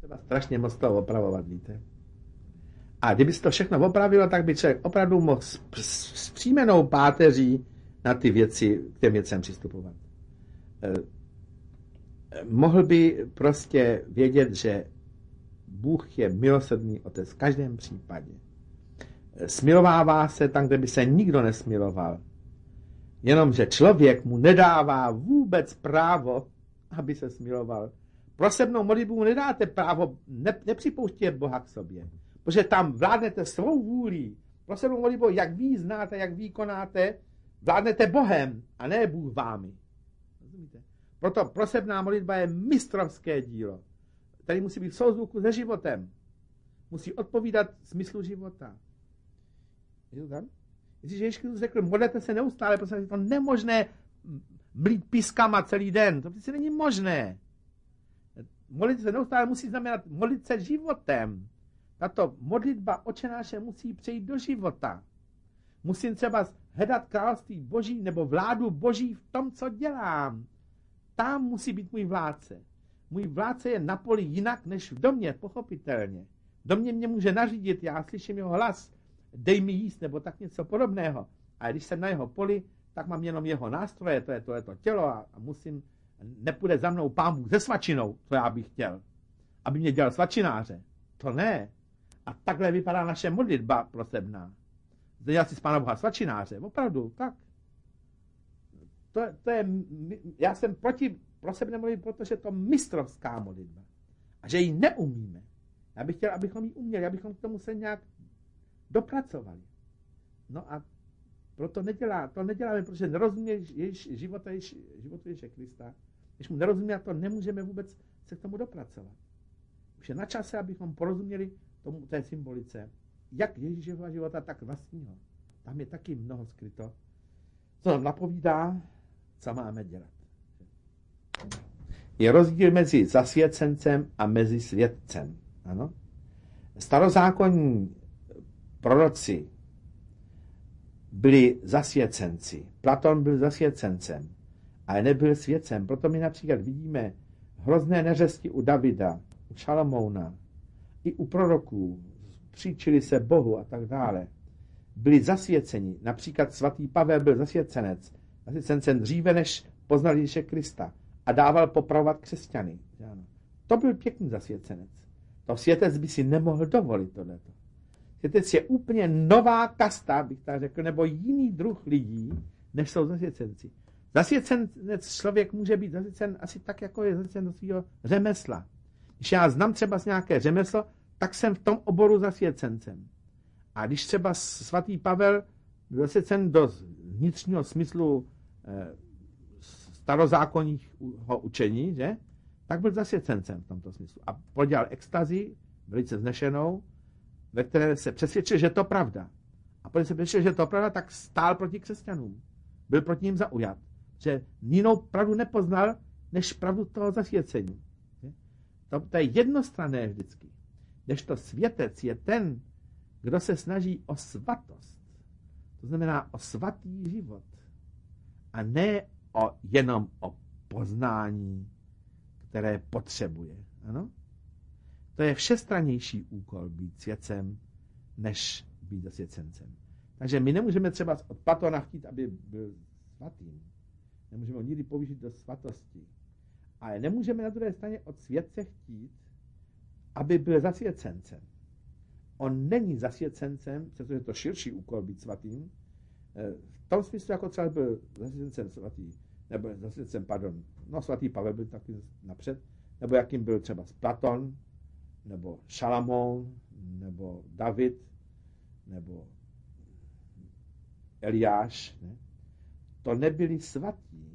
Třeba strašně moc toho opravovat, víte. A kdyby se to všechno opravilo, tak by člověk opravdu mohl s příjmenou páteří na ty věci, k těm věcem přistupovat. Mohl by prostě vědět, že Bůh je milosrdný otec v každém případě. Smilovává se tam, kde by se nikdo nesmiloval. Jenomže člověk mu nedává vůbec právo, aby se smiloval. Prosebnou modlitbu mu nedáte právo, nepřipouštět Boha k sobě. Protože tam vládnete svou vůlí. Prosebnou modlitbu, jak vy znáte, jak vy konáte, vládnete Bohem a ne Bůh vámi. Rozumíte? Proto prosebná modlitba je mistrovské dílo. Tady musí být v souzvuku se životem. Musí odpovídat smyslu života. Je to tam? Jestliže Ježíš Kristus řekl, modlete se neustále, protože je to nemožné mlít pískama celý den. To přece není možné. Modlit se neustále musí znamenat modlit se životem. Tato modlitba Otče náše musí přejít do života. Musím třeba hledat království Boží nebo vládu Boží v tom, co dělám. Tam musí být můj vládce. Můj vládce je na poli jinak než v domě, pochopitelně. V domě mě může nařídit, já slyším jeho hlas, dej mi jíst, nebo tak něco podobného. A když jsem na jeho poli, tak mám jenom jeho nástroje, to je to tělo a musím, nepůjde za mnou Pán Bůh se svačinou, co já bych chtěl. Aby mě dělal svačináře. To ne. A takhle vypadá naše modlitba prosebná. Dělat si z Pána Boha svačináře. Opravdu, tak. To je, já jsem proti prosebné modlitbě, protože to je mistrovská modlitba. A že ji neumíme. Já bych chtěl, abychom ji uměli, abychom k tomu se nějak dopracovali. No a proto neděláme, protože nerozumíme životu Ježíše Krista. Když mu nerozumíme, to nemůžeme vůbec se k tomu dopracovat. Už je na čase, abychom porozuměli té symbolice, jak Ježíšova života, tak vlastního. Tam je taky mnoho skryto, co nám napovídá, co máme dělat. Je rozdíl mezi zasvěcencem a mezi světcem. Ano? Starozákonní proroci byli zasvěcenci. Platon byl zasvěcencem, ale nebyl světcem. Proto my například vidíme hrozné neřesti u Davida, u Šalamouna, i u proroků, příčili se Bohu a tak dále. Byli zasvěceni. Například svatý Pavel byl zasvěcencem dříve, než poznal Ježíše Krista a dával popravovat křesťany. To byl pěkný zasvěcenec. To světec by si nemohl dovolit tohleto. Světec je úplně nová kasta, bych tak řekl, nebo jiný druh lidí, než jsou zasvěcenci. Zasvěcenec člověk může být zasvěcen asi tak, jako je zasvěcen do svého řemesla. Když já znám třeba z nějaké řemeslo, tak jsem v tom oboru zasvěcencem. A když třeba svatý Pavel byl zasvěcen do vnitřního smyslu starozákonního učení, že? Tak byl zasvěcencem v tomto smyslu. A prodělal extazi, velice znešenou, ve které se přesvědčil, že to pravda. A protože se přesvědčil, že to pravda, tak stál proti křesťanům. Byl proti ním zaujat. Že jinou pravdu nepoznal, než pravdu toho zasvěcení. To je jednostranné vždycky. Kdežto světec je ten, kdo se snaží o svatost. To znamená o svatý život. A ne jenom o poznání, které potřebuje. Ano? To je všestrannější úkol být světcem, než být zasvěcencem. Takže my nemůžeme třeba od Platona chtít, aby byl svatým. Nemůžeme ho nikdy povýšit do svatosti. Ale nemůžeme na druhé straně od světce chtít, aby byl zasvěcencem. On není zasvěcencem, protože je to širší úkol být svatým, v tom smyslu, jako třeba byl zasvěcencem svatý, nebo zasvěcencem, svatý Pavel byl taky napřed, nebo jakým byl třeba Platon, nebo Šalamoun, nebo David, nebo Eliáš. Ne? To nebyli svatí.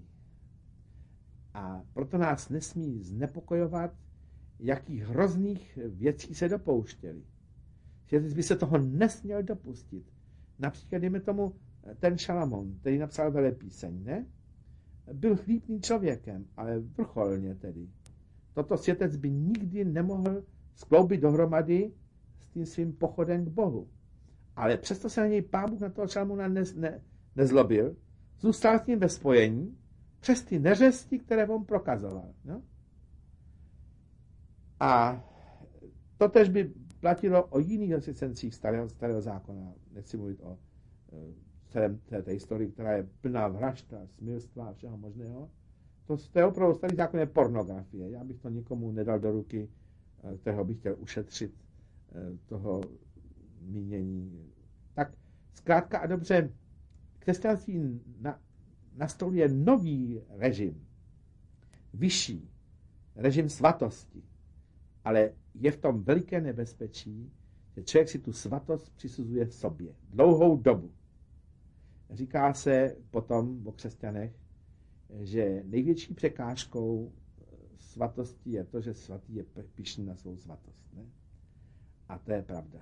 A proto nás nesmí znepokojovat, jakých hrozných věcí se dopouštěli. Světec by se toho nesměl dopustit. Například, dejme tomu, ten Šalamoun, který napsal velepíseň, ne? Byl chlípným člověkem, ale vrcholně tedy. Toto světec by nikdy nemohl skloubit dohromady s tím svým pochodem k Bohu. Ale přesto se na něj Pán Bůh na toho Šalamouna nezlobil, zůstal s ním ve spojení přes ty neřesti, které on prokazoval. No? A totež by platilo o jiných asistencích starého zákona. Nechci mluvit o celém té historii, která je plná vražd a smilstva a všeho možného. To je opravdu starý zákon je pornografie. Já bych to nikomu nedal do ruky, kterého bych chtěl ušetřit toho mínění. Tak zkrátka a dobře, křesťanství nastoluje nový režim, vyšší režim svatosti, ale je v tom veliké nebezpečí, že člověk si tu svatost přisuzuje sobě dlouhou dobu. Říká se potom o křesťanech, že největší překážkou svatosti je to, že svatý je pyšný na svou svatost. Ne? A to je pravda.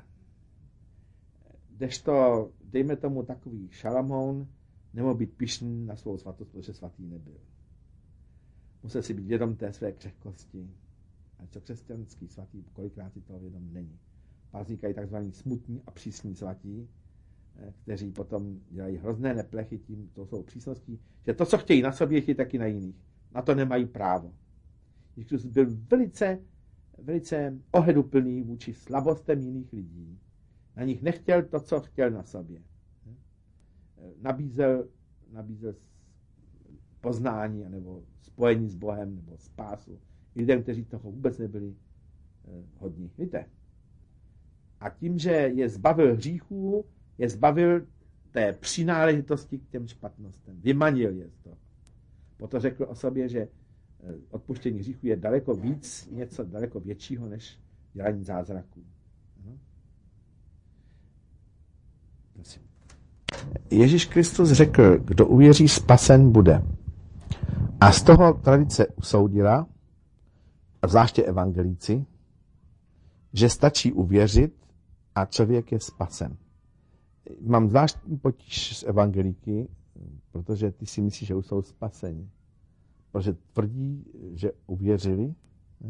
Kdežto, dejme tomu takový Šalamoun, nemohl být pyšný na svou svatost, protože svatý nebyl. Musel si být vědom té své křehkosti. A co křesťanský svatý, kolikrát si toho vědom není. Pak vznikají takzvaní smutní a přísní svatí, kteří potom dělají hrozné neplechy tím, tou svou přísností, že to, co chtějí na sobě, chtějí taky na jiných. Na to nemají právo. Kristus byl velice oheduplný vůči slabostem jiných lidí. Na nich nechtěl to, co chtěl na sobě. Nabízel poznání nebo spojení s Bohem nebo spásu lidem, kteří toho vůbec nebyli hodní. Víte? A tím, že je zbavil hříchů, je zbavil té přináležitosti k těm špatnostem. Vymanil je z toho. Proto řekl o sobě, že odpuštění hříchů je daleko víc, něco daleko většího, než dělání zázraků. Ježíš Kristus řekl, kdo uvěří, spasen bude. A z toho tradice usoudila, a zvláště evangelíci, že stačí uvěřit a člověk je spasen. Mám zvláštní potíž s evangelíky, protože ty si myslí, že už jsou spaseni. Protože tvrdí, že uvěřili. Ne?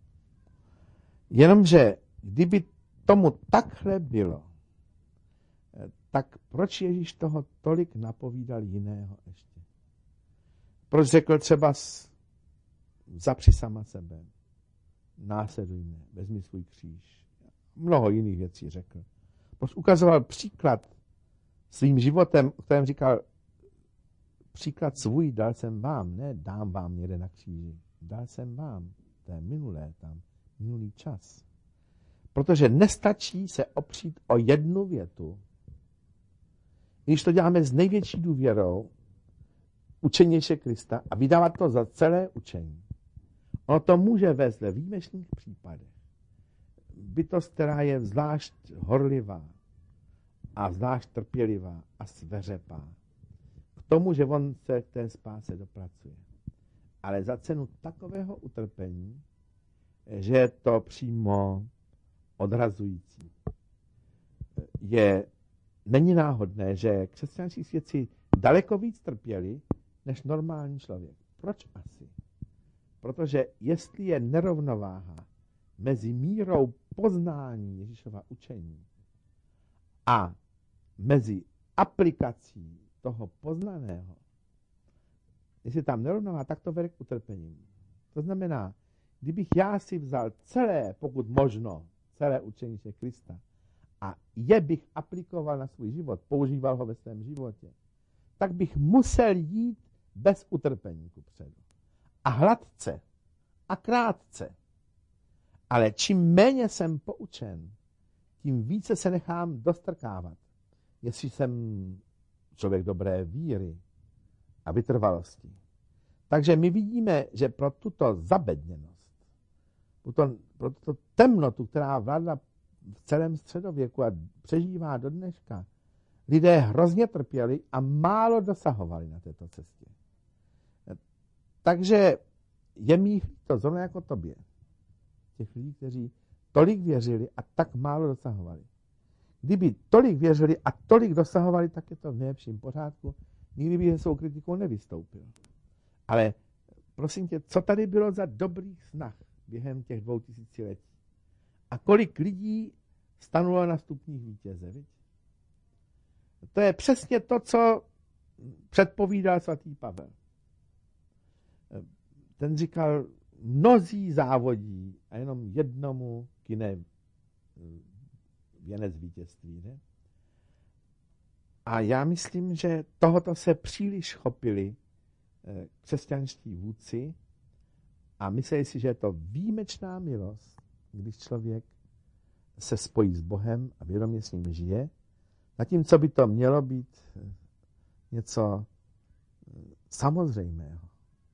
Jenomže kdyby tomu takhle bylo, tak proč Ježíš toho tolik napovídal jiného ještě? Proč řekl třeba zapři sama sebe, následuj mě, vezmi svůj kříž. Mnoho jiných věcí řekl. Proč ukazoval příklad svým životem, o kterém říkal, příklad svůj dal jsem vám, ne dám vám někde na kříži. Dal jsem vám, to je minulý čas. Protože nestačí se opřít o jednu větu, když to děláme s největší důvěrou, učení Ježíše Krista a vydávat to za celé učení. Ono to může vést ve výjimečných případech. Bytost, která je zvlášť horlivá a zvlášť trpělivá a sveřepá. K tomu, že on se k té spáse dopracuje. Ale za cenu takového utrpení, že je to přímo odrazující. Není náhodné, že křesťanští svědci daleko víc trpěli, než normální člověk. Proč asi? Protože jestli je nerovnováha mezi mírou poznání Ježíšova učení a mezi aplikací toho poznaného, jestli tam nerovnováha, tak to vede k utrpení. To znamená, kdybych já si vzal pokud možno, celé učení Ježíše Krista a je bych aplikoval na svůj život, používal ho ve svém životě, tak bych musel jít bez utrpení kupředu. A hladce. A krátce. Ale čím méně jsem poučen, tím více se nechám dostrkávat. Jestli jsem člověk dobré víry a vytrvalosti. Takže my vidíme, že pro tuto zabedněnost, pro tuto temnotu, která vládla v celém středověku a přežívá do dneška, lidé hrozně trpěli a málo dosahovali na této cestě. Takže je mi to zrovna jako tobě. Těch lidí, kteří tolik věřili a tak málo dosahovali. Kdyby tolik věřili a tolik dosahovali, tak je to v nejlepším pořádku. Nikdy by se svou kritikou nevystoupil. Ale prosím tě, co tady bylo za dobrých snah během těch 2000 let? A kolik lidí stanulo na stupních vítěze, viď? To je přesně to, co předpovídal svatý Pavel. Ten říkal, mnozí závodí a jenom jednomu kyne věnec vítězství. Ne? A já myslím, že tohoto se příliš chopili křesťanští vůdci a myslí si, že je to výjimečná milost, když člověk se spojí s Bohem a vědomě s ním žije, zatímco by to mělo být něco samozřejmého.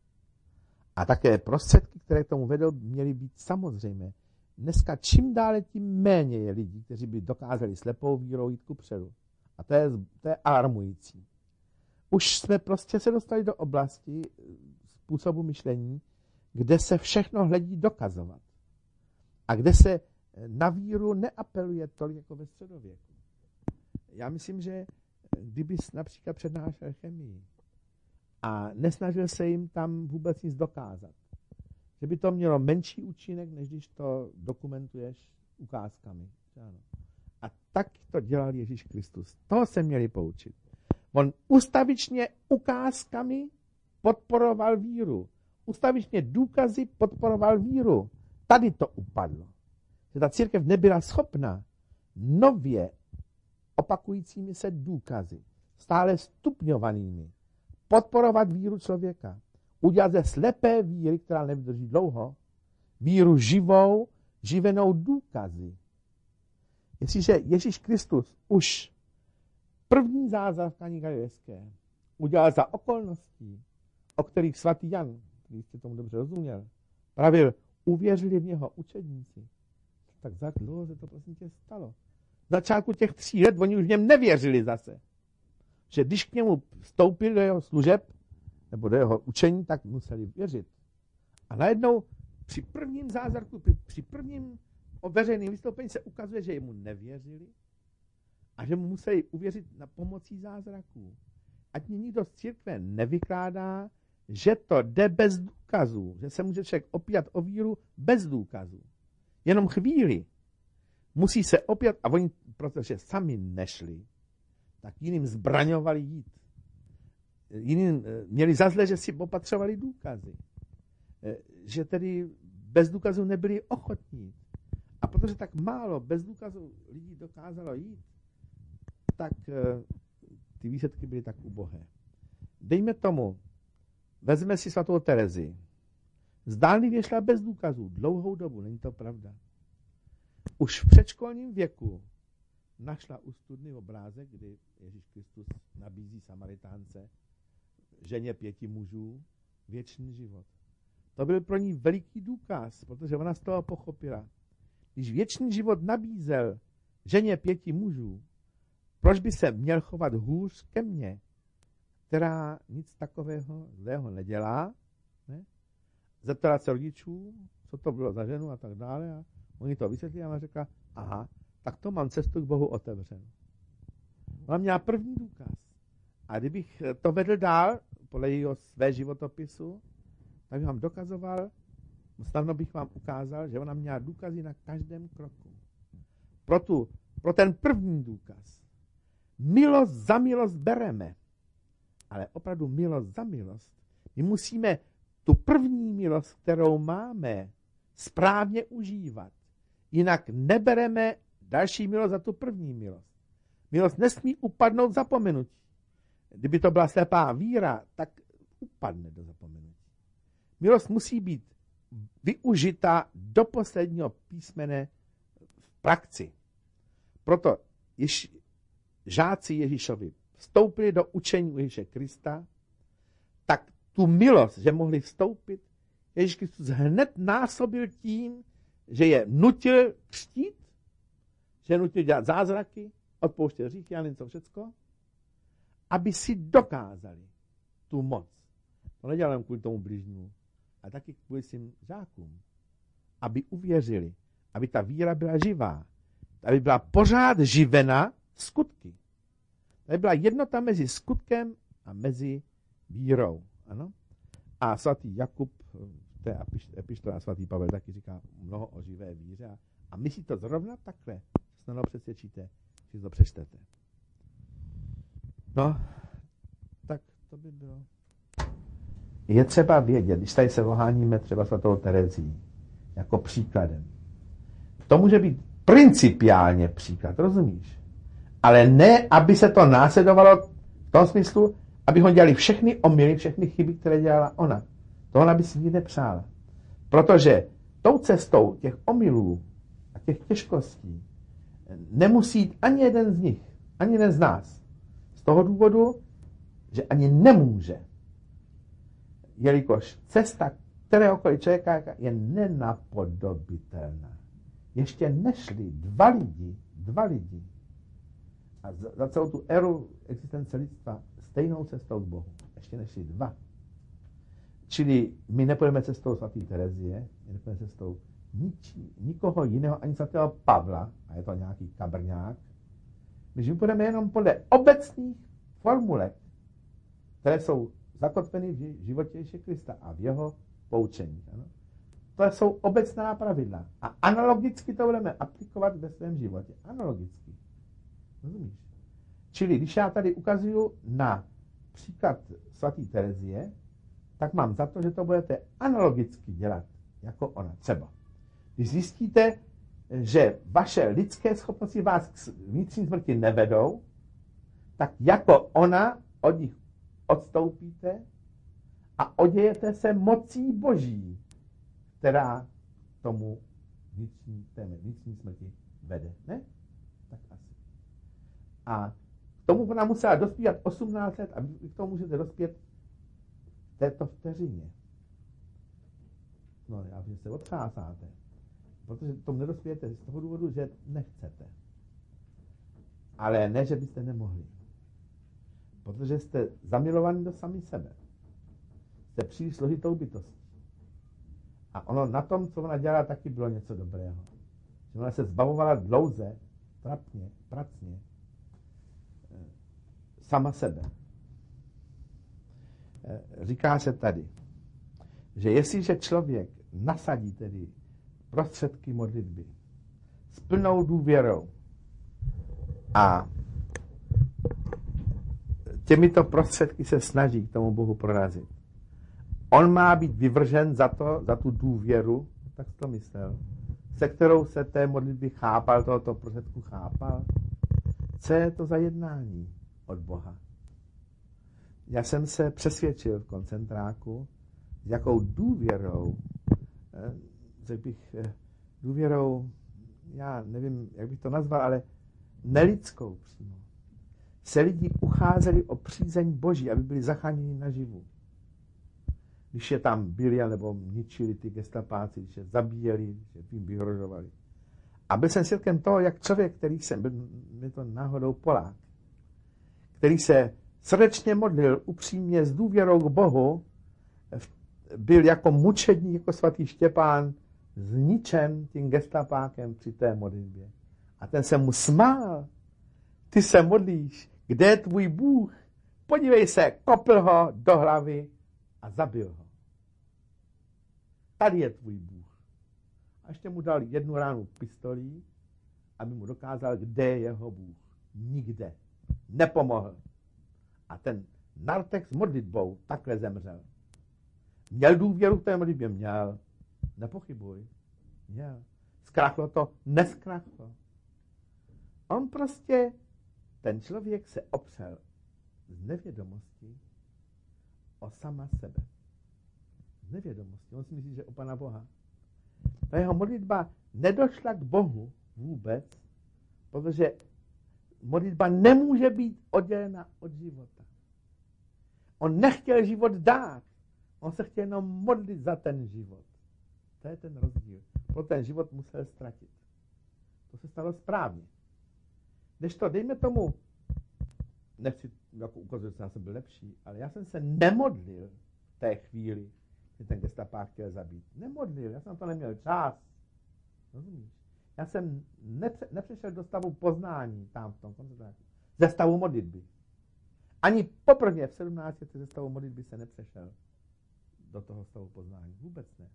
A také prostředky, které k tomu vedou, měly být samozřejmé. Dneska čím dále, tím méně je lidí, kteří by dokázali slepou vírou jít kupředu. A to je alarmující. Už jsme prostě se dostali do oblasti způsobu myšlení, kde se všechno hledí dokazovat. A kde se na víru neapeluje tolik jako ve středověku. Já myslím, že kdyby například přednášel chemii a nesnažil se jim tam vůbec nic dokázat, že by to mělo menší účinek, než když to dokumentuješ ukázkami. Ano. A tak to dělal Ježíš Kristus. Toho se měli poučit. On ustavičně ukázkami podporoval víru. Ustavičně důkazy podporoval víru. Tady to upadlo. Že ta církev nebyla schopna nově opakujícími se důkazy, stále stupňovanými, podporovat víru člověka. Udělat ze slepé víry, která nevydrží dlouho, víru živou, živenou důkazy. Jestliže Ježíš Kristus už první zázrak v Kaní Galilejské udělal za okolností, o kterých svatý Jan, když jste tomu dobře rozuměl, pravil, uvěřili v něho učedníci, tak za dlouho se to prosím tě stalo. V začátku těch 3 let oni už v něm nevěřili zase. Že když k němu vstoupili do jeho služeb, nebo do jeho učení, tak museli věřit. A najednou při prvním zázraku, při prvním veřejném vystoupení se ukazuje, že jemu nevěřili a že mu museli uvěřit na pomocí zázraků. Ať mě nikdo z církve nevykládá, že to jde bez důkazů, že se může člověk opírat o víru bez důkazů. Jenom chvíli musí se opírat, a oni, protože sami nešli, tak jiným zbraňovali jít. Jiným měli za zlé, že si opatřovali důkazy. Že tedy bez důkazů nebyli ochotní. A protože tak málo bez důkazů lidí dokázalo jít, tak ty výsledky byly tak ubohé. Dejme tomu, vezme si svatou Terezi. Zdánlivě šla bez důkazů dlouhou dobu, není to pravda. Už v předškolním věku našla u studny obrázek, kdy Ježíš Kristus nabízí Samaritánce, ženě 5 mužů, věčný život. To byl pro ní veliký důkaz, protože ona z toho pochopila. Když věčný život nabízel ženě 5 mužů, proč by se měl chovat hůř ke mně, která nic takového zlého nedělá, ne? Zeptala se rodičů, co to bylo za ženu a tak dále, a oni to vysvětlili a ona řekla, aha, tak to mám cestu k Bohu otevřenou. Ona měla první důkaz. A kdybych to vedl dál, podle jejího své životopisu, tak bych vám dokazoval, snadno bych vám ukázal, že ona měla důkazy na každém kroku. Pro ten první důkaz. Milost za milost bereme, ale opravdu milost za milost. My musíme tu první milost, kterou máme, správně užívat. Jinak nebereme další milost za tu první milost. Milost nesmí upadnout v zapomenutí. Kdyby to byla slepá víra, tak upadne do zapomenutí. Milost musí být využita do posledního písmene v praxi. Proto žáci Ježíšovi vstoupili do učení Ježíše Krista, tak tu milost, že mohli vstoupit, Ježíš Kristus hned násobil tím, že je nutil křtít, že je nutil dělat zázraky, odpouštět hříchy a něco všecko, aby si dokázali tu moc. To nedělal jen kvůli tomu bližnímu, ale taky kvůli svým žákům. Aby uvěřili, aby ta víra byla živá, aby byla pořád živena skutky. Aby byla jednota mezi skutkem a mezi vírou. Ano? A svatý Jakub, v té epištole, a svatý Pavel taky říká mnoho o živé víře. A myslí to zrovna takhle. Snadno přesvědčíte, že to přečtete. No, tak to by bylo. Je třeba vědět, když tady se oháníme třeba svatou Terezí, jako příkladem. To může být principiálně příklad, rozumíš? Ale ne, aby se to následovalo v tom smyslu, abychom dělali všechny omyly, všechny chyby, které dělala ona. To ona by si nikdy nepřála. Protože tou cestou těch omylů a těch těžkostí nemusí jít ani jeden z nich, ani jeden z nás. Z toho důvodu, že ani nemůže. Jelikož cesta kteréhokoliv člověka je nenapodobitelná. Ještě nešli dva lidi a za celou tu éru existence lidstva stejnou cestou k Bohu. Ještě nešli dva. Čili my nepůjdeme cestou svatý Terezie, my nepůjdeme cestou nikoho jiného, ani svatého Pavla, a je to nějaký kabrňák. My půjdeme jenom podle obecných formulek, které jsou zakotveny v životě Ježíše Krista a v jeho poučení. Ano? To jsou obecná pravidla. A analogicky to budeme aplikovat ve svém životě. Analogicky. Rozumíš? Čili když já tady ukazuju na příklad svatý Terezie, tak mám za to, že to budete analogicky dělat jako ona. Třeba. Když zjistíte, že vaše lidské schopnosti vás k vnitřní smrti nevedou, tak jako ona od nich odstoupíte a odějete se mocí Boží, která tomu vnitřní smrti vede. Ne? Tak asi. A k tomu ona musela dospívat 18 let a vy k tomu můžete dospět v této vteřině. No, já vím, že se otřásáte. Protože k tomu nedospějete z toho důvodu, že nechcete. Ale ne, že byste nemohli. Protože jste zamilovaní do sami sebe. Jste příliš složitou bytostí. A ono na tom, co ona dělala, taky bylo něco dobrého. Že ona se zbavovala dlouze, trapně, pracně, sama sebe. Říká se tady, že jestliže člověk nasadí tedy prostředky modlitby s plnou důvěrou a těmito prostředky se snaží k tomu Bohu prorazit, on má být vyvržen za tu důvěru, tak to myslel, se kterou se té modlitby chápal, tohoto prostředku chápal. Co je to za jednání od Boha? Já jsem se přesvědčil v koncentráku, s jakou důvěrou, řekl bych, důvěrou, já nevím, jak bych to nazval, ale nelidskou přímo, se lidi ucházeli o přízeň Boží, aby byli zachráněni naživu. Když je tam byli, nebo ničili ty gestapáci, když je zabíjeli, když jim vyhrožovali. A byl jsem svědkem toho, jak člověk, který byl to náhodou Polák, který se srdečně modlil, upřímně, s důvěrou k Bohu, byl jako mučedník, jako svatý Štěpán, zničen tím gestapákem při té modlitbě. A ten se mu smál. Ty se modlíš, kde je tvůj Bůh? Podívej se, kopl ho do hlavy a zabil ho. Tady je tvůj Bůh. A ještě mu dal jednu ránu pistolí, aby mu dokázal, kde je jeho Bůh. Nikde. Nepomohl. A ten nartek s modlitbou takhle zemřel. Měl důvěru v té modlitbě? Měl. Nepochybuj. Měl. Zkrachlo to? Neskrachlo. On prostě, ten člověk se opřel z nevědomosti o sama sebe. Z nevědomosti. On si myslí, že o Pana Boha. Ta jeho modlitba nedošla k Bohu vůbec, protože modlitba nemůže být oddělena od života. On nechtěl život dát. On se chtěl jenom modlit za ten život. To je ten rozdíl. Pro ten život musel ztratit. To se stalo správně. Než to, dejme tomu, nechci jako ukazovat, že já jsem byl lepší, ale já jsem se nemodlil v té chvíli, kdy ten gestapák chtěl zabít. Nemodlil, já jsem to neměl čas. Rozumíš? Já jsem nepřešel do stavu poznání tam v tom koncentráku. Ze stavu modlitby. Ani poprvé v 17 ze stavu modlitby se nepřešel do toho stavu poznání. Vůbec ne.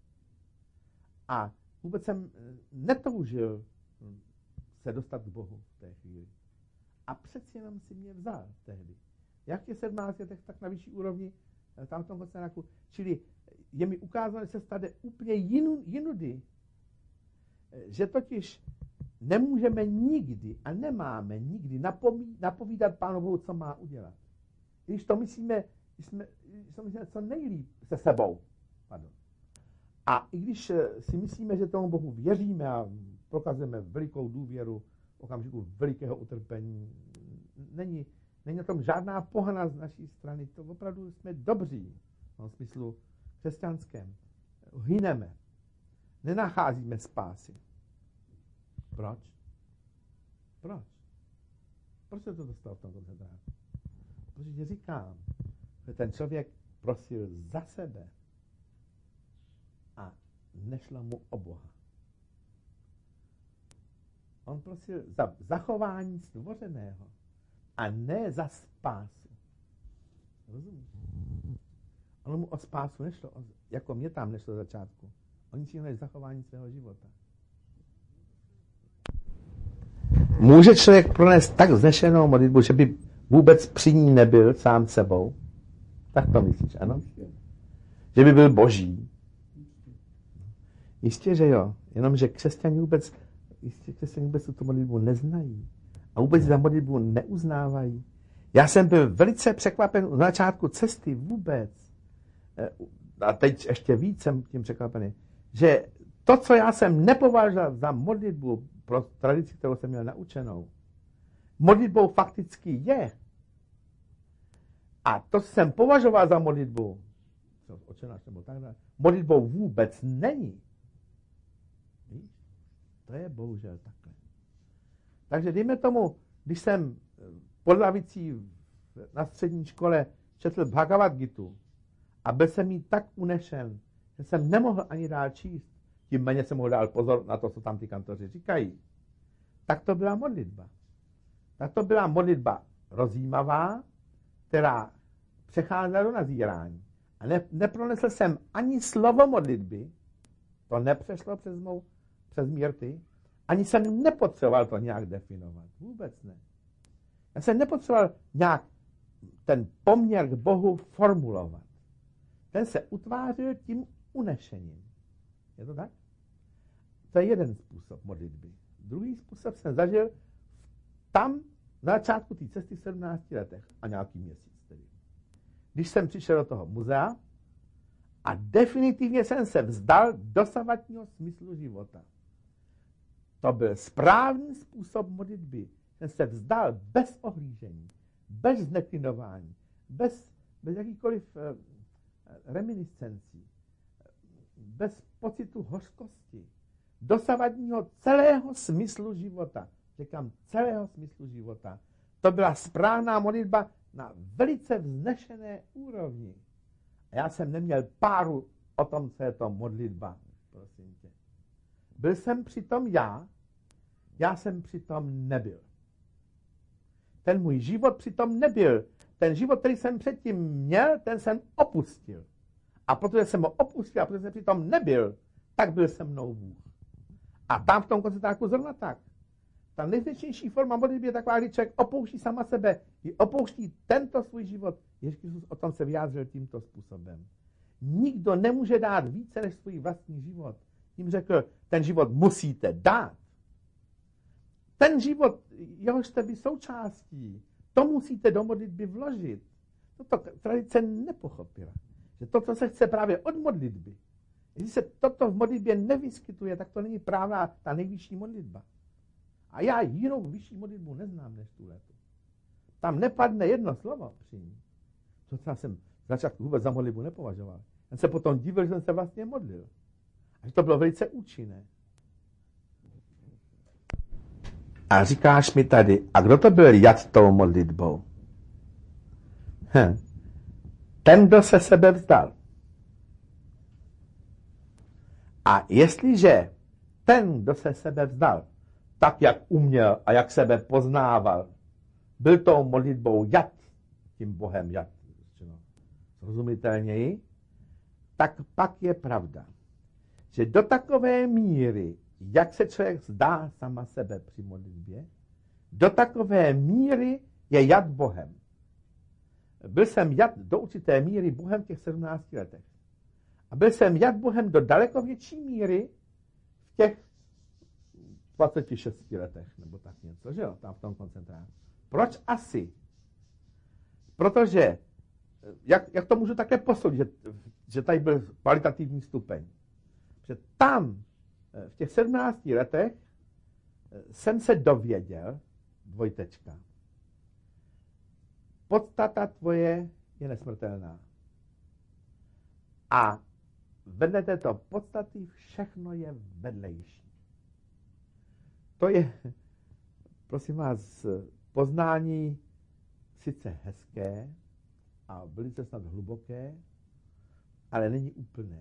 A vůbec jsem netoužil se dostat k Bohu v té chvíli. A přeci jenom si mě vzal tehdy. Jak v těch 17 letech, tak na vyšší úrovni tam v tom koncentráku. Čili je mi ukázáno, že se stane úplně jinudy. Že totiž nemůžeme nikdy a nemáme nikdy napovídat Pánu Bohu, co má udělat. Když to myslíme, co nejlíp se sebou. Pardon. A i když si myslíme, že tomu Bohu věříme a prokazujeme velikou důvěru v okamžiku velikého utrpení, není na tom žádná pohana z naší strany. To opravdu jsme dobří v tom smyslu křesťanském. Hyneme. Nenacházíme spásy. Proč? Proč se to dostalo v tom koncentráku? Protože říkám, že ten člověk prosil za sebe a nešlo mu o Boha. On prosil za zachování stvořeného a ne za spásu. Rozumíš? Ono mu o spásu nešlo, jako mě tam nešlo do začátku. O nic jiného než zachování svého života. Může člověk pronést tak vznešenou modlitbu, že by vůbec při ní nebyl sám sebou? Tak to myslíš, ano? Že by byl boží? Jistě, že jo. Jenomže křesťané vůbec tu modlitbu neznají. A vůbec za modlitbu neuznávají. Já jsem byl velice překvapen na začátku cesty vůbec. A teď ještě víc jsem tím překvapený. Že to, co já jsem nepovažoval za modlitbu pro tradici, kterou jsem měl naučenou, modlitbou fakticky je. A to, co jsem považoval za modlitbu, modlitbou vůbec není. Víš? To je bohužel takhle. Takže dejme tomu, když jsem pod lavicí na střední škole četl Bhagavad Gitu a byl jsem jí tak unešen, že jsem nemohl ani dál číst, tím méně jsem mohl dál pozor na to, co tam ty kantoři říkají. Tak to byla modlitba. Tak to byla modlitba rozjímavá, která přecházela do nazírání. A nepronesl jsem ani slovo modlitby, to nepřešlo přes mírty, ani jsem nepotřeboval to nějak definovat. Vůbec ne. Já jsem nepotřeboval nějak ten poměr k Bohu formulovat. Ten se utvářil tím unešením. Je to tak? To je jeden způsob modlitby. Druhý způsob jsem zažil tam na začátku té cesty v 17 letech a nějaký měsíc tedy. Když jsem přišel do toho muzea a definitivně jsem se vzdal dosavadního smyslu života. To byl správný způsob modlitby. Jsem se vzdal bez ohlížení, bez zneklinování, bez jakýkoliv reminiscencí, bez pocitu hořkosti, dosavadního celého smyslu života. Říkám, celého smyslu života. To byla správná modlitba na velice vznešené úrovni. A já jsem neměl páru o tom, co je to modlitba. Prosím tě. Byl jsem přitom já jsem přitom nebyl. Ten můj život přitom nebyl. Ten život, který jsem předtím měl, ten jsem opustil. A protože jsem ho opustil a protože jsem přitom nebyl, tak byl se mnou Bůh. A tam v tom koncentráku zrovna tak. Ta nejvznešenější forma modlitby je taková, kdy člověk opouští sama sebe, i opouští tento svůj život. Ježíš Kristus o tom se vyjádřil tímto způsobem. Nikdo nemůže dát více než svůj vlastní život. Tím řekl, ten život musíte dát. Ten život, jehož jste by součástí, to musíte do modlitby vložit. Toto tradice nepochopila. Že toto se chce právě od modlitby. Jestli se toto v modlitbě nevyskytuje, tak to není právě ta nejvyšší modlitba. A já jinou vyšší modlitbu neznám než tuhletu. Tam nepadne jedno slovo při ní. To já jsem v začátku vůbec za modlitbu nepovažoval. Já se potom divil, že jsem se vlastně modlil. A že to bylo velice účinné. A říkáš mi tady, a kdo to byl jad tou modlitbou? Ten, kdo se sebe vzdal. A jestliže ten, kdo se sebe vzdal, tak, jak uměl a jak sebe poznával, byl tou modlitbou jad, tím Bohem jad, zrozumitelněji, tak pak je pravda, že do takové míry, jak se člověk vzdá sama sebe při modlitbě, do takové míry je jad Bohem. Byl jsem jad do určité míry Bohem v těch 17 letech. A byl jsem jad Bohem do daleko větší míry v těch 26 letech, nebo tak něco, že jo, tam v tom koncentráku. Proč asi? Protože, jak to můžu také posoudit, že tady byl kvalitativní stupeň. Že tam, v těch 17 letech, jsem se dověděl, dvojtečka, podstata tvoje je nesmrtelná. A vedle této podstaty všechno je vedlejší. To je, prosím vás, poznání sice hezké a velice snad hluboké, ale není úplné.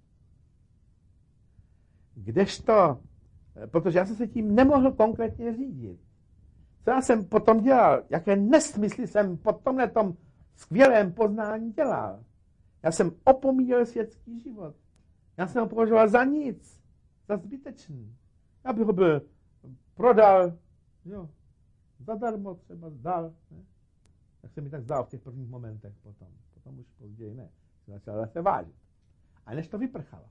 Kdežto, protože já jsem se tím nemohl konkrétně řídit. Co já jsem potom dělal? Jaké nesmysly jsem po tomhle tom skvělém poznání dělal? Já jsem opomíjel světský život. Já jsem ho považoval za nic, za zbytečný. Já bych ho byl prodal, jo, zadarmo třeba zdal. Ne? Tak se mi tak zdal v těch prvních momentech potom. Potom už později ne. Jsem začal zase vážit. A než to vyprchalo.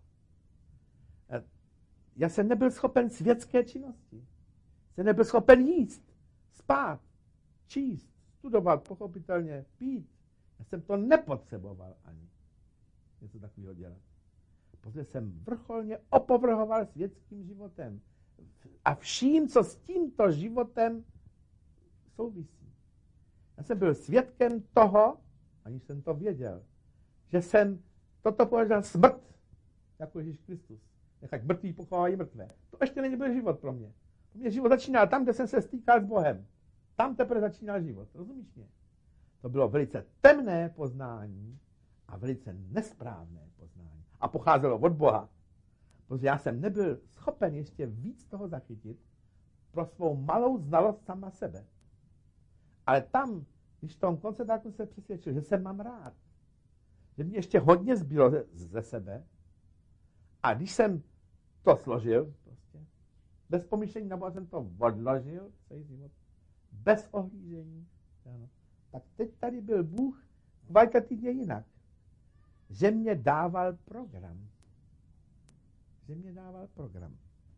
Já jsem nebyl schopen světské činnosti. Jsem nebyl schopen jíst, spát, číst, studovat, pochopitelně, pít. Já jsem to nepotřeboval ani. Něco takového dělat. Protože jsem vrcholně opovrhoval světským životem. A vším, co s tímto životem souvisí. Já jsem byl svědkem toho, aniž jsem to věděl, že jsem toto považoval smrt, jako Ježíš Kristus. Nechať mrtví pochovají mrtvé. To ještě není byl život pro mě. Pro mě život začínal tam, kde jsem se stýkal s Bohem. Tam teprve začínal život. Rozumíš mě? To bylo velice temné poznání a velice nesprávné poznání. A pocházelo od Boha. Protože já jsem nebyl schopen ještě víc toho zachytit pro svou malou znalost sama sebe. Ale tam, když v tom koncentráku se přesvědčil, že se mám rád, že mě ještě hodně zbylo ze sebe, a když jsem to složil, prostě, bez pomyšlení na Boha jsem to odložil, celý život, bez ohlížení, ano, tak teď tady byl Bůh kvalitativně jinak. Že mě dával program. Že mě dával program.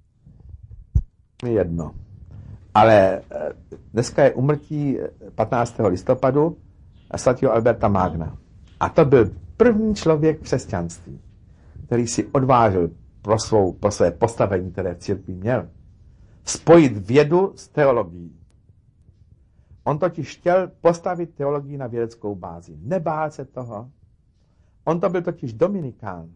Jedno. Ale dneska je úmrtí 15. listopadu svatého Alberta Magna. A to byl první člověk křesťanství, který si odvážil pro své postavení, které v církvi měl, spojit vědu s teologií. On totiž chtěl postavit teologii na vědeckou bázi. Nebál se toho. On to byl totiž dominikán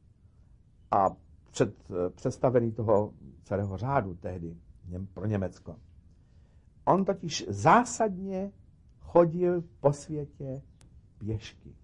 a představený toho celého řádu tehdy pro Německo. On totiž zásadně chodil po světě pěšky.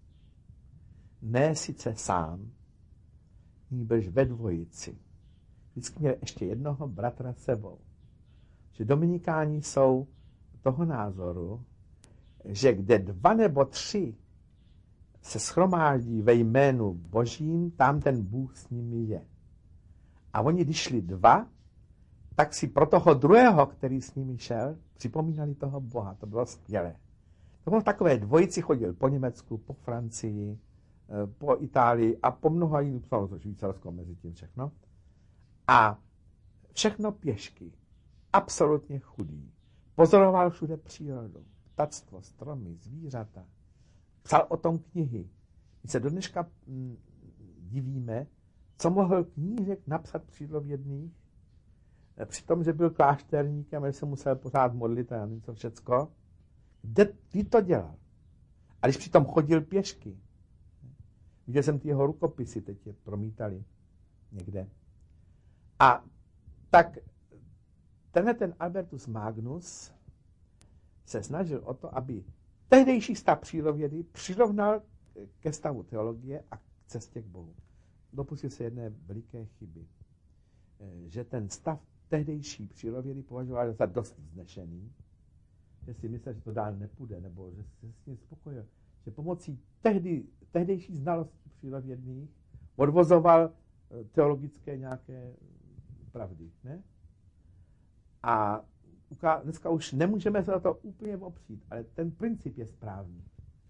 Ne sice sám, nýbrž ve dvojici. Vždycky měl ještě jednoho bratra sebou. Že dominikáni jsou toho názoru, že kde 2 nebo 3 se shromáždí ve jménu Božím, tam ten Bůh s nimi je. A oni, když šli 2, tak si pro toho druhého, který s nimi šel, připomínali toho Boha. To bylo skvělé. To bylo takové dvojici, chodil po Německu, po Francii, po Itálii a po mnoha jiným, samozřejmě Švýcarsko mezi tím všechno. A všechno pěšky. Absolutně chudý. Pozoroval všude přírodu, ptactvo, stromy, zvířata. Psal o tom knihy. My se do dneška divíme, co mohl knížek napsat přírodovědných, přitom, že byl klášterníkem, že se musel pořád modlit a něco všecko. Kdy to dělal? A když přitom chodil pěšky, viděl jsem ty jeho rukopisy, teď je promítali někde. A tak ten Albertus Magnus se snažil o to, aby tehdejší stav přírodovědy přirovnal ke stavu teologie a k cestě k Bohu. Dopustil se jedné veliké chyby, že ten stav tehdejší přírodovědy považoval za dost vznešený, že si myslel, že to dál nepůjde, nebo že se s ním spokojil, že pomocí tehdejší znalosti přírodovědných odvozoval teologické nějaké pravdy. Ne? A dneska už nemůžeme se na to úplně opřít, ale ten princip je správný.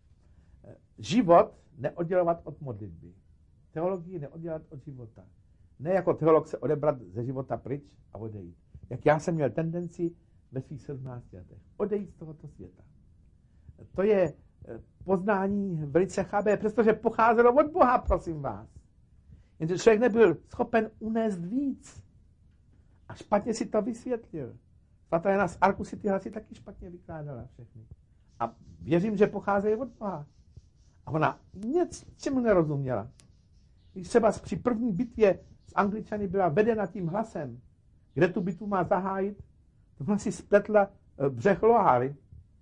Život neoddělovat od modlitby. Teologii neoddělat od života. Ne jako teolog se odebrat ze života pryč a odejít. jak já jsem měl tendenci ve svých 17 letech odejít z tohoto světa. To je poznání velice chabé, přestože pocházelo od Boha, prosím vás. Jenže člověk nebyl schopen unést víc. A špatně si to vysvětlil. Svatá Jana z Arku si ty hlasy taky špatně vykládala všechny. A věřím, že pocházejí od Boha. A ona ničemu nerozuměla. Když třeba při první bitvě s Angličany byla vedena tím hlasem, kde tu bitvu má zahájit, to ona si spletla břeh Loáry.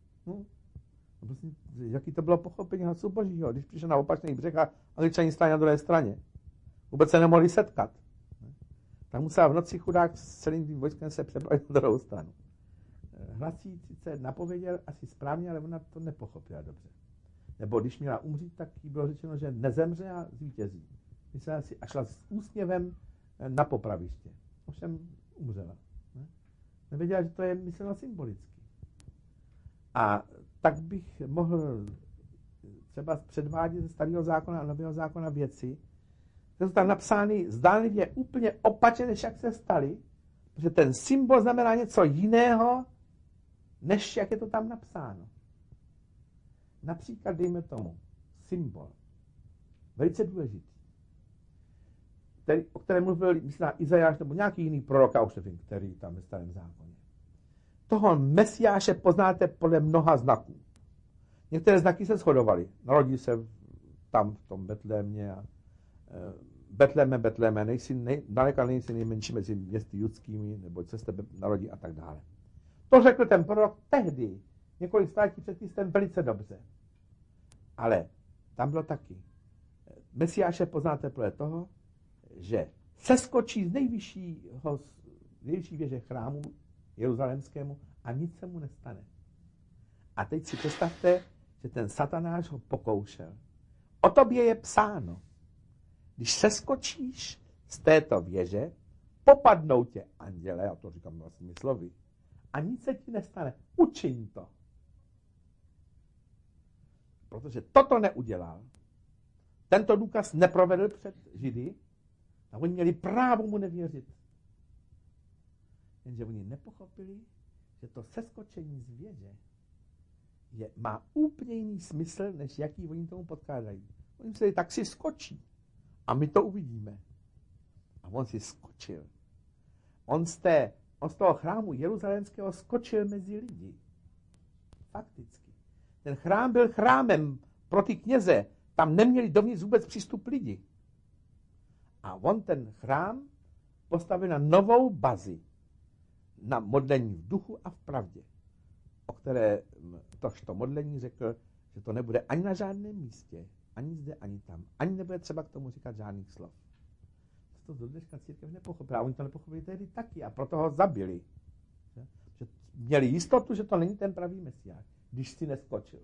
Jaký to bylo pochopení hlasu Božího, když přišel na opačný břeh a Angličani stáli na druhé straně. Vůbec se nemohli setkat. Tak musel v noci chudák s celým tím vojskem se přepravit na druhou stranu. Hlasík sice napověděl asi správně, ale ona to nepochopila dobře. Nebo když měla umřít, tak jí bylo řečeno, že nezemře a zvítězí. Myslela si a šla s úsměvem na popraviště. Ovšem umřela. Nevěděla, že to je myšleno symbolicky. A tak bych mohl třeba předvádět ze Starého zákona a Nového zákona věci, které jsou tam napsány zdánlivě úplně opačně, než jak se staly, protože ten symbol znamená něco jiného, než jak je to tam napsáno. Například dejme tomu symbol, velice důležitý, o kterém mluvil, myslím, Izajáš nebo nějaký jiný prorok, a už nevím, který tam ve Starém zákoně. Toho Mesiáše poznáte podle mnoha znaků. Některé znaky se shodovaly. Narodí se tam v tom Betlémě a Betléme, daleka nejsi nejmenší mezi městy judskými, nebo se z tebe narodí a tak dále. To řekl ten prorok tehdy, několik století před Kristem, velice dobře. Ale tam bylo taky. Mesiáše poznáte podle toho, že seskočí z nejvyšší věže chrámu jeruzalémskému a nic se mu nestane. A teď si představte, že ten satanář ho pokoušel. O tobě je psáno, když seskočíš z této věže, popadnou tě anděle, já to říkám vlastními slovy, a nic se ti nestane. Učiň to. Protože toto neudělal, tento důkaz neprovedl před Židy, a oni měli právo mu nevěřit. Jenže oni nepochopili, že to seskočení z věže má úplně jiný smysl, než jaký oni tomu podkládají. Oni mysleli, tak si skočí. A my to uvidíme. A on si skočil. On z toho chrámu jeruzalémského skočil mezi lidi. Fakticky. Ten chrám byl chrámem pro ty kněze. Tam neměli dovnitř vůbec přístup lidi. A on ten chrám postavil na novou bazi. Na modlení v duchu a v pravdě. O které to modlení řekl, že to nebude ani na žádném místě, ani zde, ani tam. Ani nebude třeba k tomu říkat žádných slov. To do dneška církev nepochopila. Oni to nepochopili tehdy taky a proto ho zabili. Že měli jistotu, že to není ten pravý Mesiáš, když si neskočil.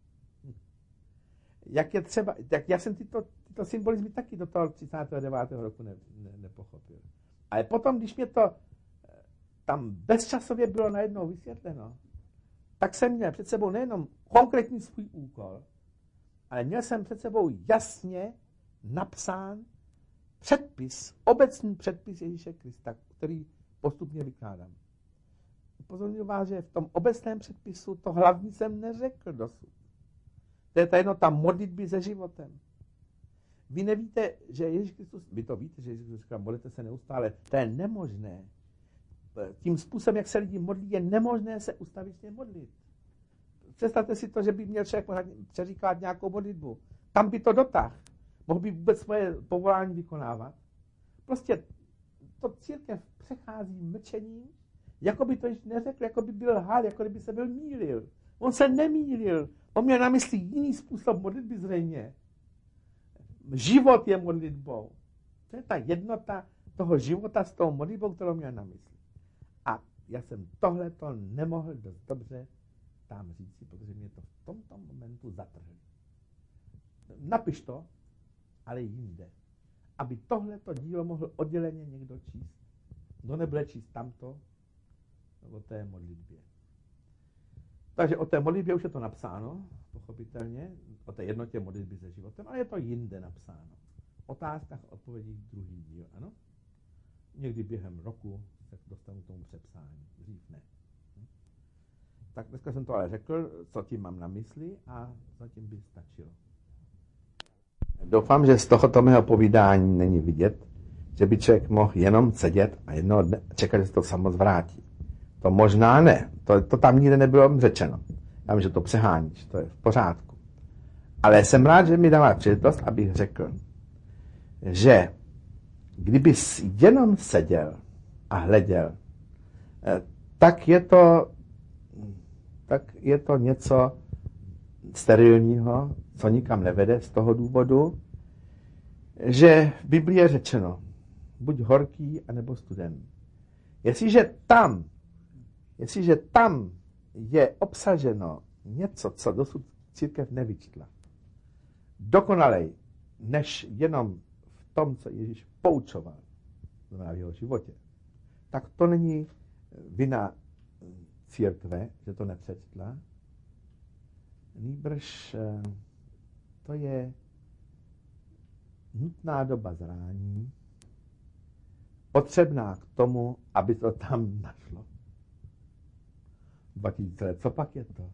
Jak je třeba, tak já jsem tyto symbolizmy taky do toho 39. roku nepochopil. Ale potom, když mě to tam bezčasově bylo najednou vysvětleno, tak jsem měl před sebou nejenom konkrétní svůj úkol, ale měl jsem před sebou jasně napsán předpis, obecný předpis Ježíše Krista, který postupně vykládám. Upozorňuji vás, že v tom obecném předpisu to hlavní jsem neřekl dosud. To je ta jednota modlitby se životem. Vy nevíte, že Ježíš Kristus, vy to víte, že Ježíš Kristus říká, modlete se neustále, to je nemožné. Tím způsobem, jak se lidi modlí, je nemožné se ustavičně modlit. Představte si to, že by měl člověk přeříkat nějakou modlitbu. Tam by to dotáhl. Mohl by vůbec svoje povolání vykonávat. Prostě to církev přechází mlčením, jako by to ještě neřekl, jako by byl lhal, jako by se byl mýlil. On se nemýlil. On měl na mysli jiný způsob modlitby zřejmě. Život je modlitbou. To je ta jednota toho života s tou modlitbou, kterou měl na mysli. A já jsem tohleto nemohl dost dobře tam říct, protože mě to v tomto momentu zatrhli. Napiš to, ale jinde. Aby tohleto dílo mohl odděleně někdo číst. Kdo nebude číst tamto, o té modlitbě. Takže o té modlitbě už je to napsáno, pochopitelně, o té jednotě modlitby se životem, ale je to jinde napsáno. Otázkách a odpovědích druhý díl, ano? Někdy během roku se dostanu k tomu přepsání. Tak dneska jsem to ale řekl, co tím mám na mysli a zatím by stačilo. Doufám, že z tohoto mého povídání není vidět, že by člověk mohl jenom sedět a jednoho dne čekat, že se to samo zvrátí. To možná ne, to tam nikde nebylo řečeno. Já vím, že to přeháníš, to je v pořádku. Ale jsem rád, že mi dává příležitost, abych řekl, že kdybys jenom seděl a hleděl, tak je to něco sterilního, co nikam nevede z toho důvodu, že v Biblii je řečeno, buď horký, anebo studený. Jestliže tam je obsaženo něco, co dosud církev nevyčtla, dokonalej, než jenom v tom, co Ježíš poučoval v jeho životě, tak to není vina církve, že to nepřečtla, nýbrž to je nutná doba zrání, potřebná k tomu, aby to tam našlo. 2000 let, co pak je to?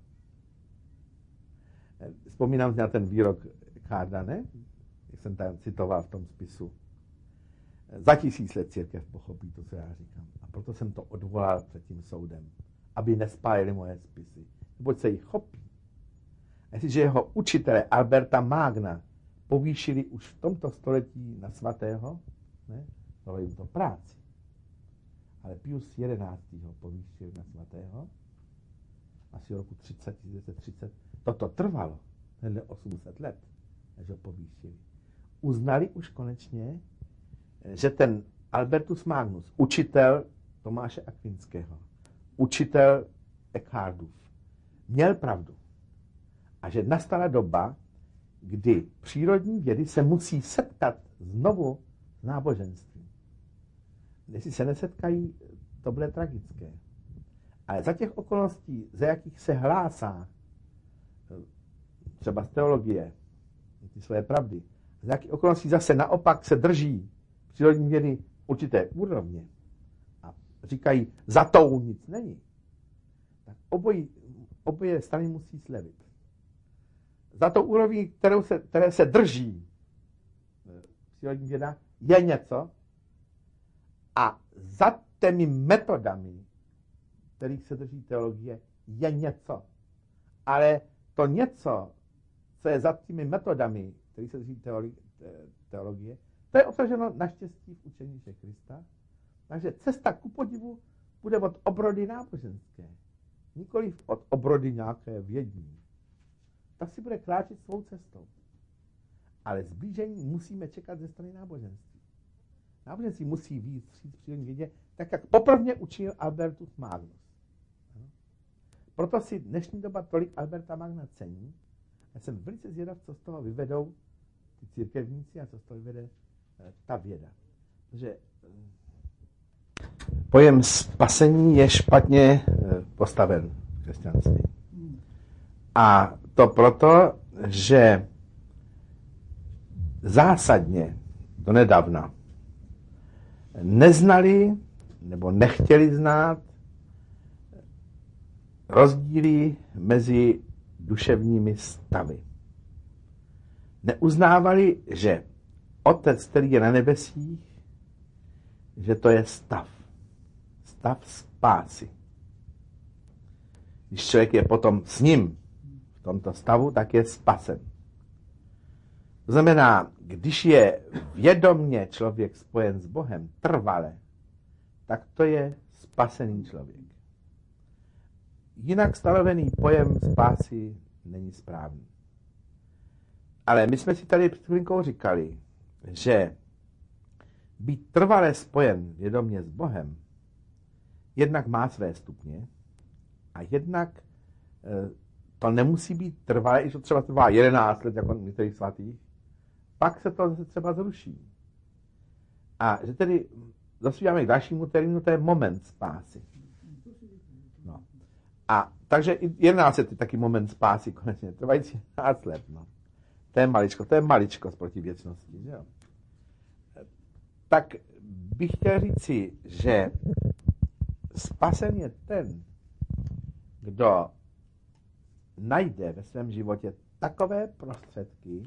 Vzpomínám si na ten výrok Kárda, ne? Jak jsem tam citoval v tom spisu. Za 1000 let církev pochopí to, co já říkám. A proto jsem to odvolal před tím soudem, aby nespálili moje spisy. Neboť se jich chopí. A jestliže jeho učitele Alberta Magna povýšili už v tomto století na svatého, ne? Dalo jim to práci. Ale Pius XI. Ho povýšil na svatého, asi roku 30. Toto trvalo, 800 let, než ho povýšili. Uznali už konečně, že ten Albertus Magnus, učitel Tomáše Akvinského, učitel Eckhardův, měl pravdu. A že nastala doba, kdy přírodní vědy se musí setkat znovu s náboženstvím. Jestli se nesetkají, to bude tragické. Ale za těch okolností, za jakých se hlásá třeba z teologie, ty své pravdy, za jakých okolností zase naopak se drží přírodní vědy určité úrovně a říkají, za tou nic není, tak oboje strany musí slevit. Za tou úrovní, které se drží přírodní věda, je něco a za těmi metodami, kterých se drží teologie, je něco. Ale to něco, co je za těmi metodami, kterých se drží teologie, to je obsaženo naštěstí v učení Ježíše Krista. Takže cesta ku podivu bude od obrody náboženské, nikoliv od obrody nějaké vědní. Ta si bude kráčet svou cestou. Ale zblížení musíme čekat ze strany náboženství. Náboženství musí víc v přírodní vědě, tak jak poprvně učil Albertus Magnus. Proto si dnešní doba tolik Alberta Magna cení. Já jsem velice zvědav, co z toho vyvedou ty církevníci a co z toho vyvede ta věda. Protože pojem spasení je špatně postaven v křesťanství. A to proto, že zásadně donedávna neznali nebo nechtěli znát rozdíly mezi duševními stavy. Neuznávali, že Otec, který je na nebesích, že to je stav. Stav spásy. Když člověk je potom s ním v tomto stavu, tak je spasen. To znamená, když je vědomně člověk spojen s Bohem trvale, tak to je spasený člověk. Jinak stanovený pojem spásy není správný. Ale my jsme si tady před chvílinkou říkali, že být trvale spojen vědomě s Bohem jednak má své stupně a jednak to nemusí být trvalé, i to třeba trvá 11 let, jako některých svatých, pak se to zase třeba zruší. A že tedy dospíváme k dalšímu termínu, to je moment spásy. No. A takže 11 let je taky moment spásy, konečně, trvající 11 let. No. To je maličkost proti věčnosti. Že jo? Tak bych chtěl říci, že spasen je ten, kdo najde ve svém životě takové prostředky,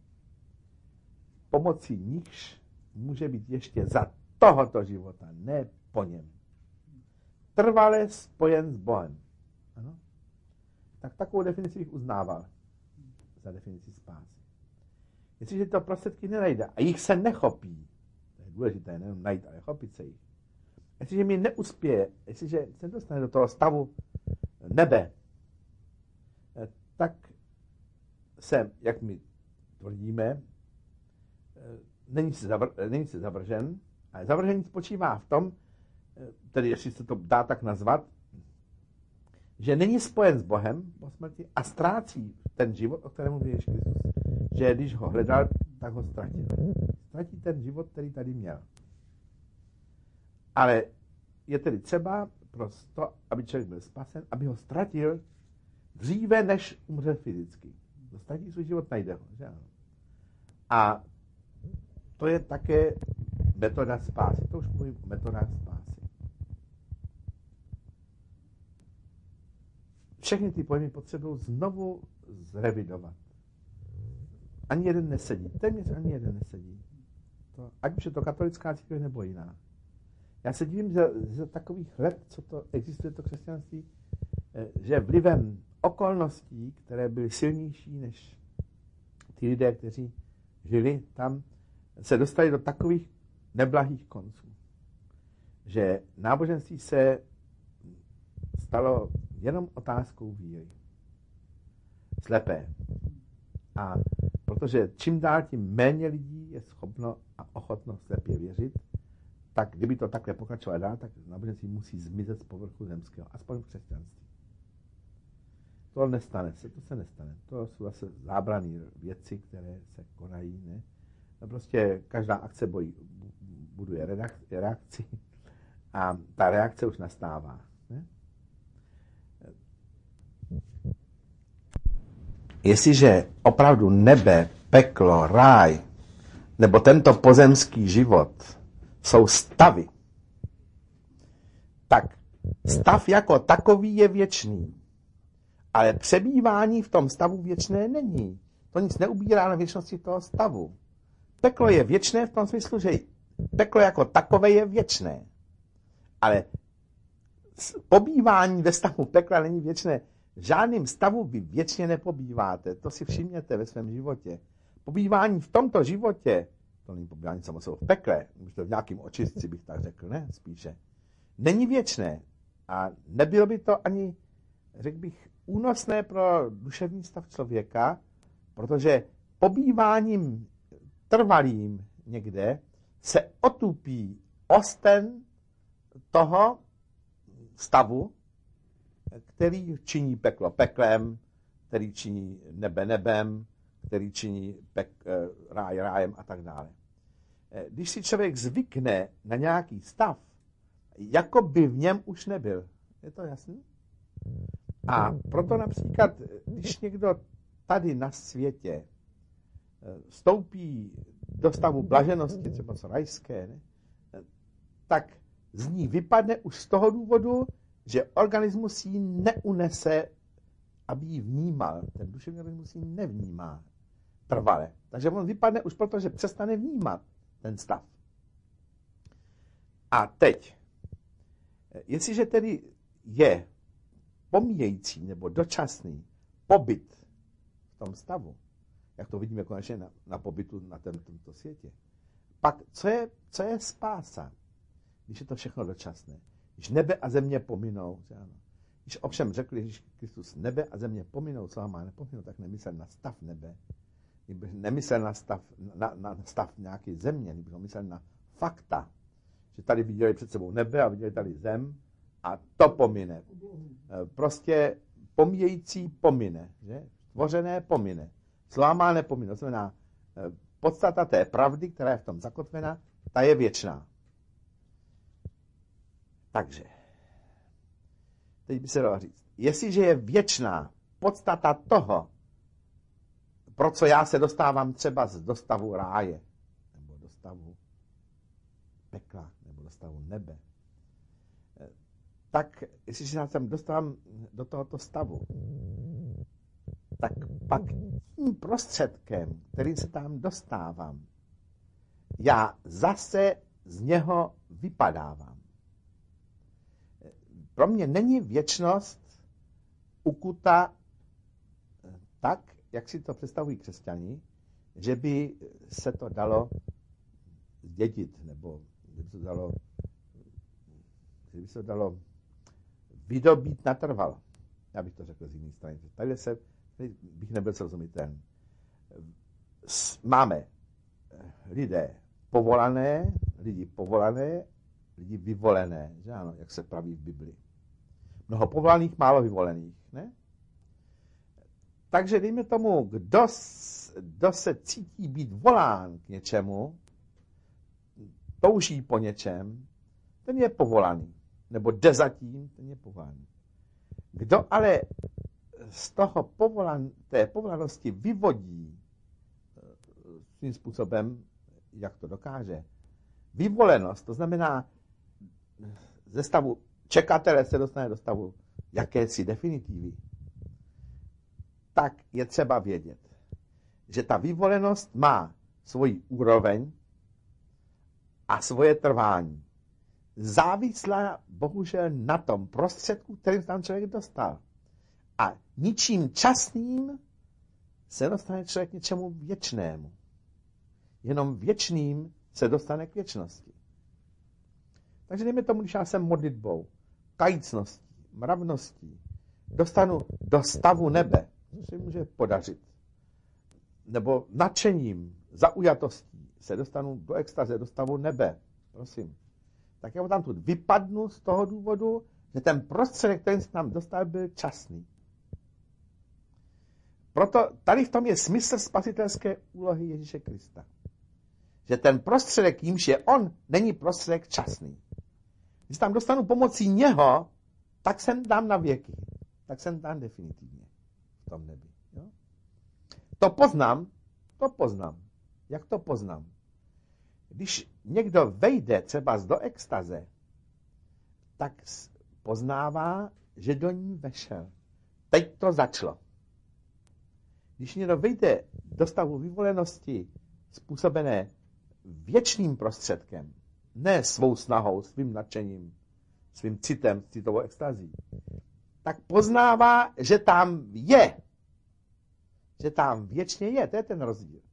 pomocí nichž může být ještě za tohoto života, ne po něm, trvale spojen s Bohem. Ano? Tak takovou definici bych uznával za definici spásy. Jestliže to prostředky nenajde a jich se nechopí, to je důležité, nejenom najít, ale chopit se jich. Jestliže mi neuspěje, jestliže se dostane do toho stavu nebe, tak jsem, jak my tvrdíme, není se zavržen, ale zavržení spočívá v tom, tedy jestli se to dá tak nazvat, že není spojen s Bohem po smrti a ztrácí ten život, o kterém mluví Ježíš Kristus. Že když ho hledal, tak ho ztratil. Ztratí ten život, který tady měl. Ale je tedy třeba prosto, aby člověk byl spasen, aby ho ztratil dříve, než umře fyzicky. Kdo ztratí svůj život, najde ho. Že ano? A to je také metoda spásy. To už mluvím o metodách spásy. Všechny ty pojmy potřebují znovu zrevidovat. Ani jeden nesedí. Téměř ani jeden nesedí. Ať už je to katolická církev nebo jiná. Já se divím za takových let, co to existuje to křesťanství, že vlivem okolností, které byly silnější než ty lidé, kteří žili tam, se dostali do takových neblahých konců. Že náboženství se stalo jenom otázkou víry. Slepé. A protože čím dál tím méně lidí je schopno a ochotno slepě věřit, tak kdyby to takhle pokračovalo dál, tak náboženství musí zmizet z povrchu zemského, aspoň v křesťanství. To nestane se, to se nestane. To jsou zase zábranné věci, které se konají. Ne? No prostě každá akce buduje reakci a ta reakce už nastává. Ne? Jestliže opravdu nebe, peklo, ráj, nebo tento pozemský život jsou stavy, tak stav jako takový je věčný. Ale přebývání v tom stavu věčné není. To nic neubírá na věčnosti toho stavu. Peklo je věčné v tom smyslu, že peklo jako takové je věčné. Ale pobývání ve stavu pekla není věčné. V žádném stavu vy věčně nepobýváte. To si všimněte ve svém životě. Pobývání v tomto životě, to není pobývání samozřejmě v pekle, to v nějakým očistci bych tak řekl, ne? Spíše. Není věčné. A nebylo by to ani, řekl bych, únosné pro duševní stav člověka, protože pobýváním trvalým někde se otupí osten toho stavu, který činí peklo peklem, který činí nebe nebem, který činí ráj rájem a tak dále. Když si člověk zvykne na nějaký stav, jako by v něm už nebyl. Je to jasný? A proto například, když někdo tady na světě vstoupí do stavu blaženosti, třeba rajské, ne? Tak z ní vypadne už z toho důvodu, že organismus ji neunese, aby ji vnímal. Ten duševní organismus ji nevnímá trvale. Takže on vypadne už proto, že přestane vnímat ten stav. A teď, jestliže tedy je pomíjející nebo dočasný pobyt v tom stavu, jak to vidíme konečně na pobytu na tomto světě, pak co je spása, když je to všechno dočasné? Když nebe a země pominou, ano. Když ovšem řekl Ježíš Kristus, nebe a země pominou, co má nepominou, tak nemyslel na stav nebe, nemyslel na stav nějaké země, nebo myslel na fakta, že tady viděli před sebou nebe a viděli tady zem a to pomine. Prostě pomíjející pomine, že? Tvořené pomine, slámá nepomine, to znamená podstata té pravdy, která je v tom zakotvena, ta je věčná. Takže, teď by se dalo říct, jestliže je věčná podstata toho, pro co já se dostávám třeba do stavu ráje, nebo do stavu pekla, nebo do stavu nebe, tak jestliže já jsem dostávám do tohoto stavu, tak pak tím prostředkem, kterým se tam dostávám, já zase z něho vypadávám. Pro mě není věčnost ukuta tak, jak si to představují křesťani, že by se to dalo zdědit, nebo že by se to dalo vydobít natrvalo. Já bych to řekl z jiné strany. Tady bych nebyl srozumitelný. Máme lidi povolané, lidi vyvolené, že ano, jak se praví v Biblii. Mnoho povolaných, málo vyvolených, ne? Takže dejme tomu, kdo se cítí být volán k něčemu, touží po něčem, ten je povolaný. Nebo jde zatím, ten je povolaný. Kdo ale z toho té povolanosti vyvodí svým způsobem, jak to dokáže, vyvolenost, to znamená ze stavu čekatele se dostane do stavu jakési definitivy, tak je třeba vědět, že ta vyvolenost má svoji úroveň a svoje trvání. Závislá bohužel na tom prostředku, kterým tam člověk dostal. A ničím časným se dostane člověk k něčemu věčnému. Jenom věčným se dostane k věčnosti. Takže dejme tomu, když já jsem modlitbou, kajícností, mravností, dostanu do stavu nebe, co se může podařit, nebo nadšením, zaujatostí se dostanu do extaze, do stavu nebe, prosím, tak já tam tu vypadnu z toho důvodu, že ten prostředek, který jsem tam dostal, byl časný. Proto tady v tom je smysl spasitelské úlohy Ježíše Krista. Že ten prostředek, jímž je on, není prostředek časný. Když tam dostanu pomocí něho, tak jsem tam na věky. Tak jsem tam definitivně v tom nebi. Jo? To poznám. Jak to poznám? Když někdo vejde třeba do extaze, tak poznává, že do ní vešel. Teď to začalo. Když někdo vejde do stavu vyvolenosti způsobené věčným prostředkem, ne svou snahou, svým nadšením, svým citem, citovou extazí, tak poznává, že tam je. Že tam věčně je. To je ten rozdíl.